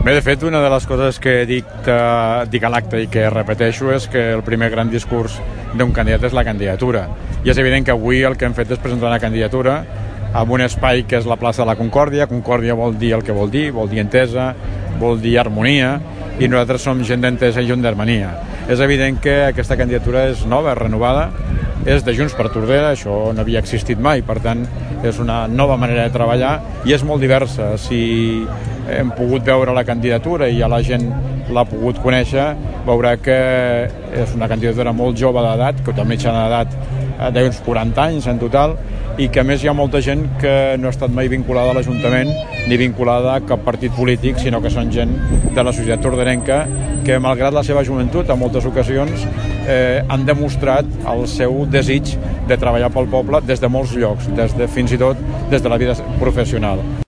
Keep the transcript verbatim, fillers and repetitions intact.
Bé, de fet, una de les coses que dic, eh, dic a l'acte i que repeteixo és que el primer gran discurs d'un candidat és la candidatura. I és evident que avui el que hem fet és presentar una candidatura amb un espai que és la plaça de la Concòrdia. Concòrdia vol dir el que vol dir, vol dir entesa, vol dir harmonia, i nosaltres som gent d'entesa i gent d'harmonia. És evident que aquesta candidatura és nova, renovada, és de Junts per Tordera, això no havia existit mai, per tant és una nova manera de treballar i és molt diversa. Si hem pogut veure la candidatura i ja la gent l'ha pogut conèixer, veurà que és una candidatura molt jove d'edat, que té mitjana d'edat d'uns quaranta anys en total, i que a més hi ha molta gent que no ha estat mai vinculada a l'Ajuntament ni vinculada a cap partit polític, sinó que són gent de la societat torderenca que, malgrat la seva joventut, en moltes ocasions eh, han demostrat el seu desig de treballar pel poble des de molts llocs, des de, fins i tot des de la vida professional.